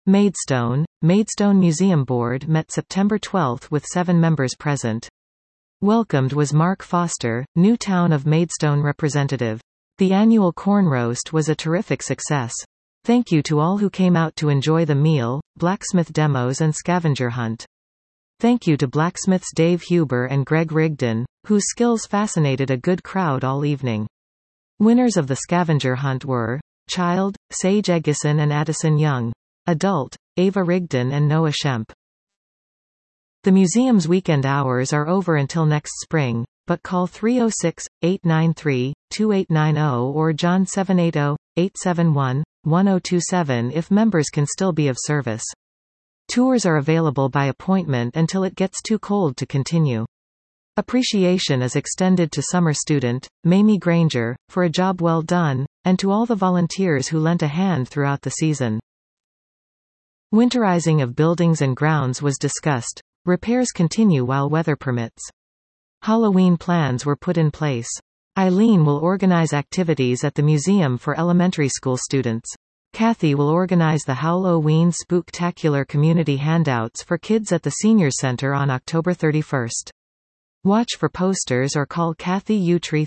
Maidstone Museum Board met September 12 with 7 members present. Welcomed was Mark Foster, new Town of Maidstone representative. The annual corn roast was a terrific success. Thank you to all who came out to enjoy the meal, blacksmith demos and scavenger hunt. Thank you to blacksmiths Dave Huber and Greg Rigdon, whose skills fascinated a good crowd all evening. Winners of the scavenger hunt were Child, Sage Eggison and Addison Young. Adult, Ava Rigdon and Noah Shemp. The museum's weekend hours are over until next spring, but call 306-893-2890 or John 780-871-1027 if members can still be of service. Tours are available by appointment until it gets too cold to continue. Appreciation is extended to summer student, Mamie Granger, for a job well done, and to all the volunteers who lent a hand throughout the season. Winterizing of buildings and grounds was discussed. Repairs continue while weather permits. Halloween plans were put in place. Eileen will organize activities at the museum for elementary school students. Kathy will organize the Halloween Spooktacular community handouts for kids at the Senior Center on October 31st. Watch for posters or call Kathy Utree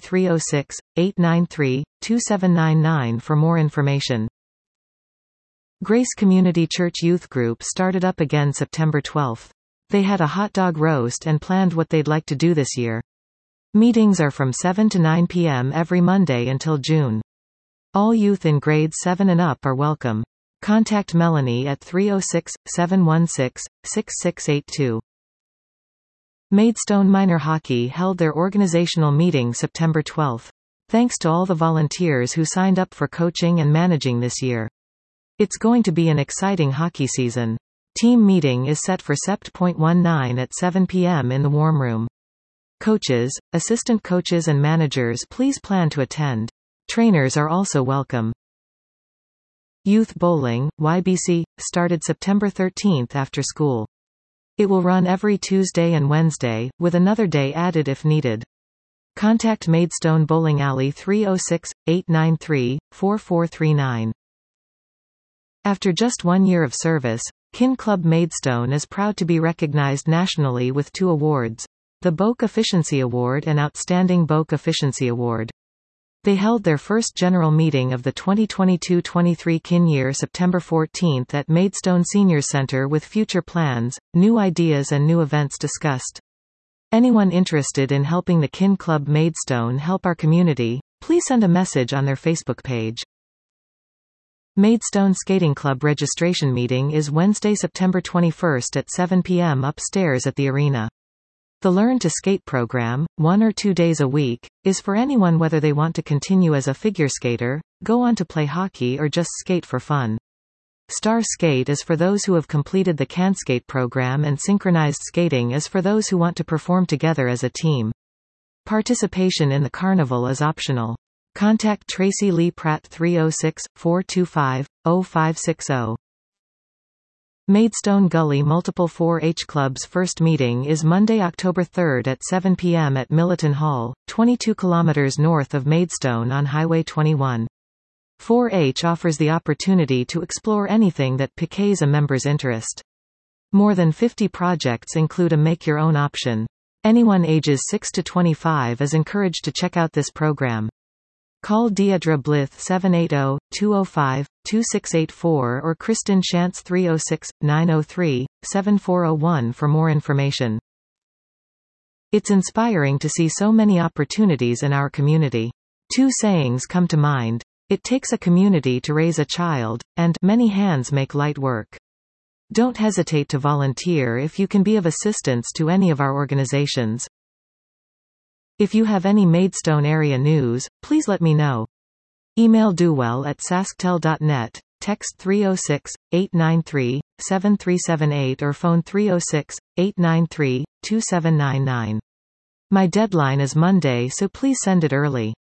306-893-2799 for more information. Grace Community Church Youth Group started up again September 12. They had a hot dog roast and planned what they'd like to do this year. Meetings are from 7 to 9 p.m. every Monday until June. All youth in grades 7 and up are welcome. Contact Melanie at 306-716-6682. Maidstone Minor Hockey held their organizational meeting September 12. Thanks to all the volunteers who signed up for coaching and managing this year. It's going to be an exciting hockey season. Team meeting is set for Sept.19 at 7 p.m. in the Warm Room. Coaches, assistant coaches and managers please plan to attend. Trainers are also welcome. Youth Bowling, YBC, started September 13 after school. It will run every Tuesday and Wednesday, with another day added if needed. Contact Maidstone Bowling Alley 306-893-4439. After just 1 year of service, Kin Club Maidstone is proud to be recognized nationally with 2 awards, the Boak Efficiency Award and Outstanding Boak Efficiency Award. They held their first general meeting of the 2022-23 Kin year September 14 at Maidstone Senior Center with future plans, new ideas and new events discussed. Anyone interested in helping the Kin Club Maidstone help our community, please send a message on their Facebook page. Maidstone Skating Club registration meeting is Wednesday, September 21 at 7 p.m. upstairs at the arena. The Learn to Skate program, 1 or 2 days a week, is for anyone whether they want to continue as a figure skater, go on to play hockey or just skate for fun. Star Skate is for those who have completed the CanSkate program and Synchronized Skating is for those who want to perform together as a team. Participation in the carnival is optional. Contact Tracy Lee Pratt 306-425-0560. Maidstone Gully Multiple 4-H Club's first meeting is Monday, October 3 at 7 p.m. at Milliton Hall, 22 kilometers north of Maidstone on Highway 21. 4-H offers the opportunity to explore anything that piques a member's interest. More than 50 projects include a make-your-own option. Anyone ages 6 to 25 is encouraged to check out this program. Call Deidre Blith 780-205-2684 or Kristen Shantz 306-903-7401 for more information. It's inspiring to see so many opportunities in our community. 2 sayings come to mind. It takes a community to raise a child, and many hands make light work. Don't hesitate to volunteer if you can be of assistance to any of our organizations. If you have any Maidstone area news, please let me know. Email duwell@sasktel.net, text 306-893-7378 or phone 306-893-2799. My deadline is Monday, so please send it early.